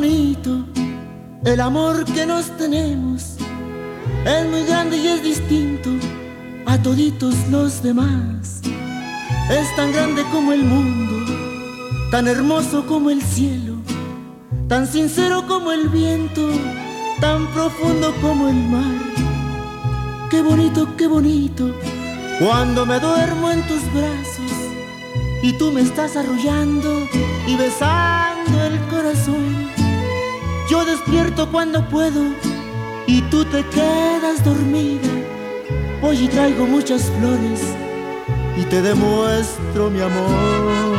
bonito el amor que nos tenemos. Es muy grande y es distinto a toditos los demás. Es tan grande como el mundo, tan hermoso como el cielo, tan sincero como el viento, tan profundo como el mar. Qué bonito cuando me duermo en tus brazos y tú me estás arrullando y besando el corazón. Yo despierto cuando puedo y tú te quedas dormida. Hoy traigo muchas flores y te demuestro mi amor.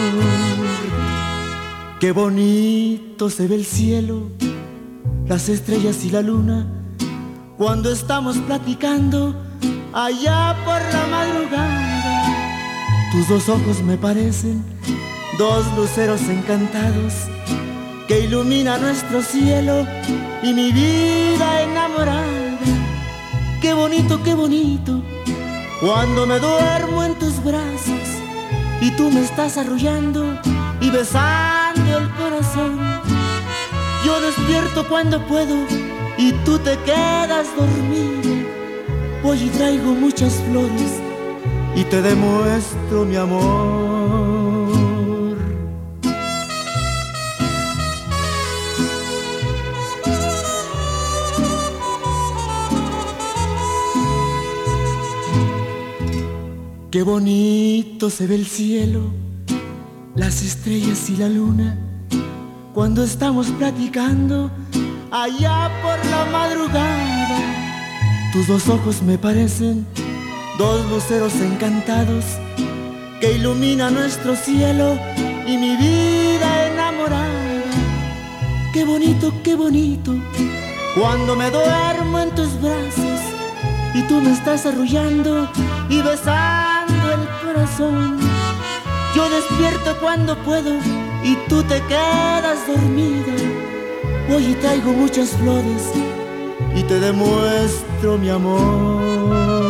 Qué bonito se ve el cielo, las estrellas y la luna, cuando estamos platicando allá por la madrugada. Tus dos ojos me parecen dos luceros encantados que ilumina nuestro cielo y mi vida enamorada. Qué bonito cuando me duermo en tus brazos y tú me estás arrullando y besando el corazón. Yo despierto cuando puedo y tú te quedas dormida. Hoy traigo muchas flores y te demuestro mi amor. Qué bonito se ve el cielo, las estrellas y la luna, cuando estamos platicando allá por la madrugada. Tus dos ojos me parecen dos luceros encantados que iluminan nuestro cielo y mi vida enamorada. Qué bonito cuando me duermo en tus brazos y tú me estás arrullando y besando el corazón. Yo despierto cuando puedo y tú te quedas dormida. Hoy traigo muchas flores y te demuestro mi amor.